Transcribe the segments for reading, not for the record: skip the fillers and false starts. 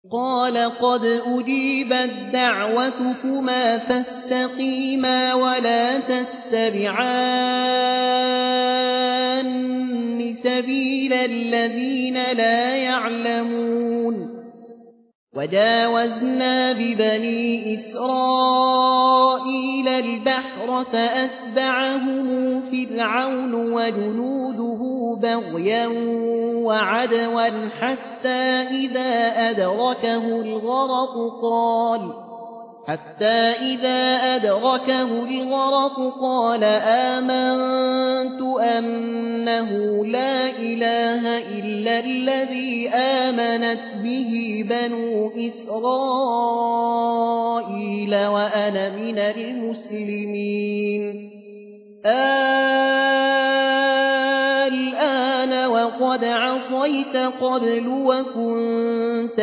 قال قد أجيبت دعوتكما فاستقيما ولا تتبعان سبيل الذين لا يعلمون وجاوزنا ببني إسرائيل البحر فأتبعهم فرعون وجنوده بغيا وعدوا حتى إذا أدركه الغرق قال آمنت أنه لا إله إلا الذي آمنت به بنو إسرائيل وأنا من المسلمين الآن وقد عصيت قبل وكنت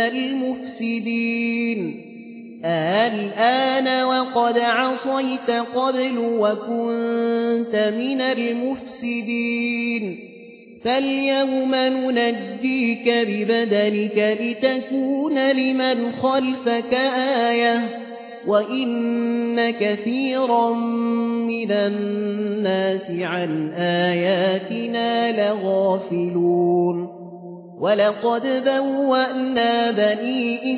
من المفسدين فاليوم ننجيك ببدنك لتكون لمن خلفك آية وإن كثيرا من الناس عن آياتنا لغافلون ولقد بوأنا بني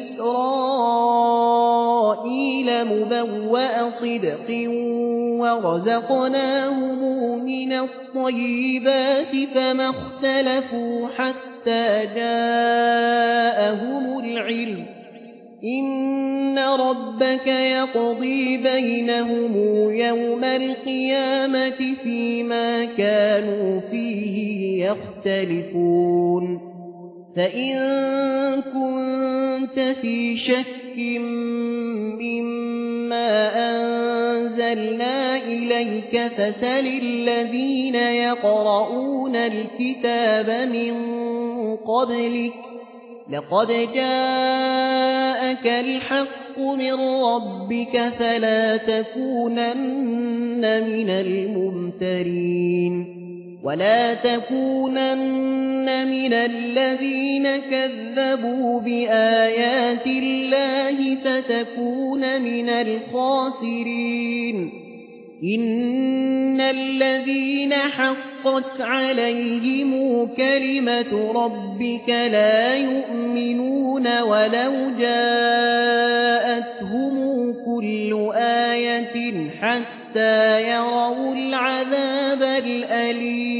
إسرائيل مبوأ صدق ورزقناهم من الطيبات فما اختلفوا حتى جاءهم العلم إن ربك يقضي بينهم يوم القيامة فيما كانوا فيه يختلفون فإن كنت في شك مما أنزلنا إليك فسل الذين يقرؤون الكتاب من قبلك لقد جاءك الحق من ربك فلا تكونن من الممترين ولا تكونن من الذين كذبوا بآيات الله فتكون من الخاسرين إن الذين حقت عليهم كلمة ربك لا يؤمنون ولو جاءتهم كل آية حتى يروا العذاب الأليم